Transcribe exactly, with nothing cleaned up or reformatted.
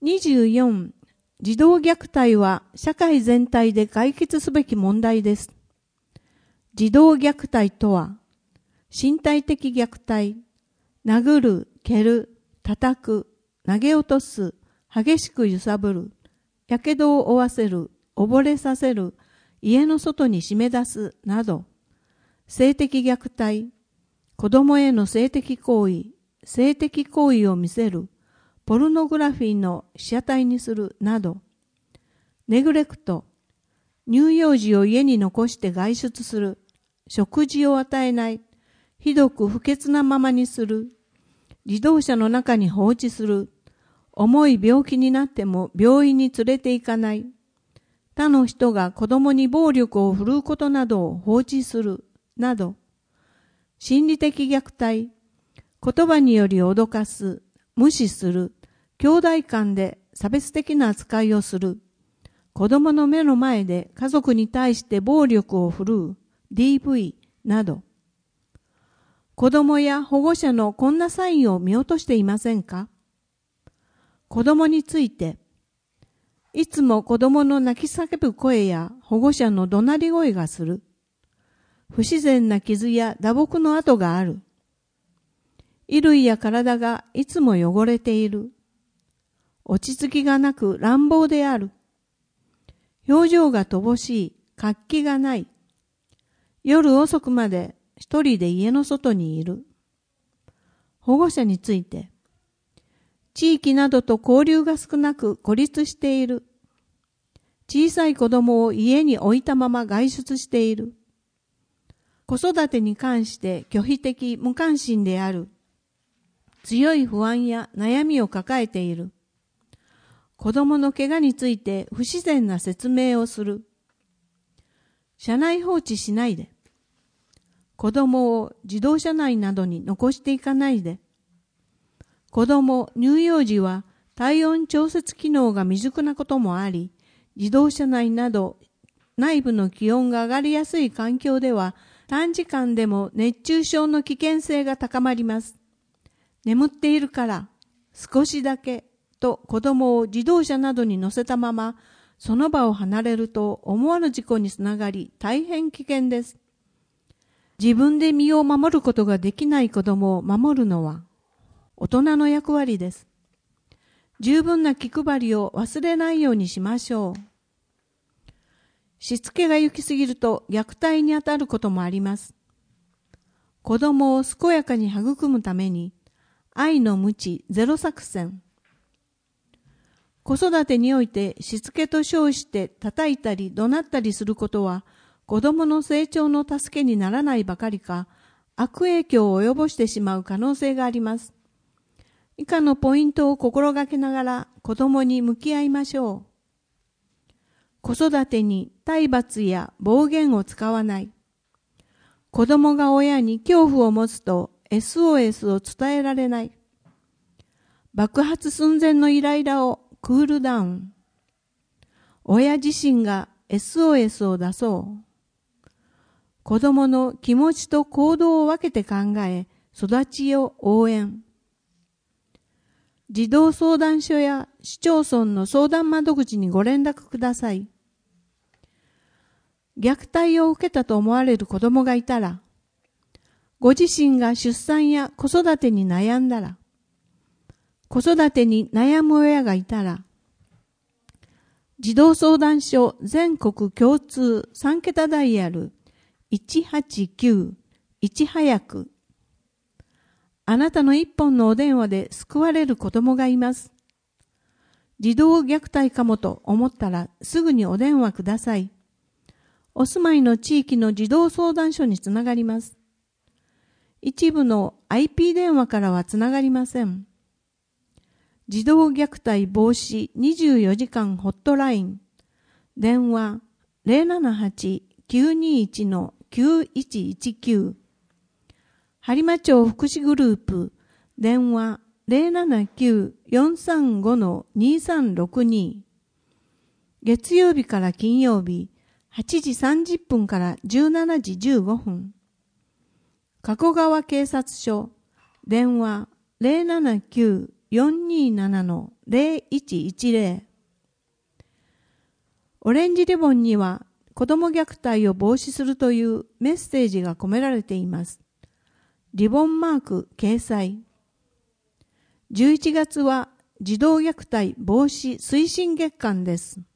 にじゅうよん、児童虐待は社会全体で解決すべき問題です。児童虐待とは、身体的虐待、殴る、蹴る、叩く、投げ落とす、激しく揺さぶる、やけどを負わせる、溺れさせる、家の外に締め出すなど、性的虐待、子供への性的行為、性的行為を見せる、ポルノグラフィーの被写体にするなど、ネグレクト、乳幼児を家に残して外出する、食事を与えない、ひどく不潔なままにする、自動車の中に放置する、重い病気になっても病院に連れて行かない、他の人が子供に暴力を振るうことなどを放置する、など、心理的虐待、言葉により脅かす、無視する、兄弟間で差別的な扱いをする、子供の目の前で家族に対して暴力を振るう、ディーブイ など、子供や保護者のこんなサインを見落としていませんか？子供について、いつも子供の泣き叫ぶ声や保護者の怒鳴り声がする。不自然な傷や打撲の跡がある。衣類や体がいつも汚れている。落ち着きがなく乱暴である。表情が乏しい、活気がない。夜遅くまで一人で家の外にいる。保護者について、地域などと交流が少なく孤立している。小さい子供を家に置いたまま外出している。子育てに関して拒否的無関心である。強い不安や悩みを抱えている。子供の怪我について不自然な説明をする。車内放置しないで。子供を自動車内などに残していかないで。子供、乳幼児は体温調節機能が未熟なこともあり、自動車内など内部の気温が上がりやすい環境では短時間でも熱中症の危険性が高まります。眠っているから少しだけと子供を自動車などに乗せたままその場を離れると思わぬ事故につながり大変危険です。自分で身を守ることができない子供を守るのは大人の役割です。十分な気配りを忘れないようにしましょう。しつけが行き過ぎると虐待に当たることもあります。子供を健やかに育むために愛の無知ゼロ作戦。子育てにおいてしつけと称して叩いたり怒鳴ったりすることは子供の成長の助けにならないばかりか悪影響を及ぼしてしまう可能性があります。以下のポイントを心がけながら子供に向き合いましょう。子育てに体罰や暴言を使わない。子供が親に恐怖を持つと エスオーエス を伝えられない。爆発寸前のイライラをクールダウン。親自身が エスオーエス を出そう。子供の気持ちと行動を分けて考え、育ちを応援。児童相談所や市町村の相談窓口にご連絡ください。虐待を受けたと思われる子供がいたら、ご自身が出産や子育てに悩んだら、子育てに悩む親がいたら、児童相談所全国共通さん桁ダイヤルいちはちきゅういち早く。あなたの一本のお電話で救われる子供がいます。児童虐待かもと思ったらすぐにお電話ください。お住まいの地域の児童相談所につながります。一部の アイピー 電話からはつながりません。児童虐待防止にじゅうよじかんホットライン。電話 ゼロななはちきゅうにいちのきゅういちいちきゅう。播磨町福祉グループ。電話 ゼロななきゅうよんさんごのにさんろくに。月曜日から金曜日はちじさんじゅっぷんからじゅうしちじじゅうごふん。加古川警察署。電話 ゼロななきゅうよんにーななのゼロいちいちゼロ。オレンジリボンには子ども虐待を防止するというメッセージが込められています。リボンマーク掲載。じゅういちがつは児童虐待防止推進月間です。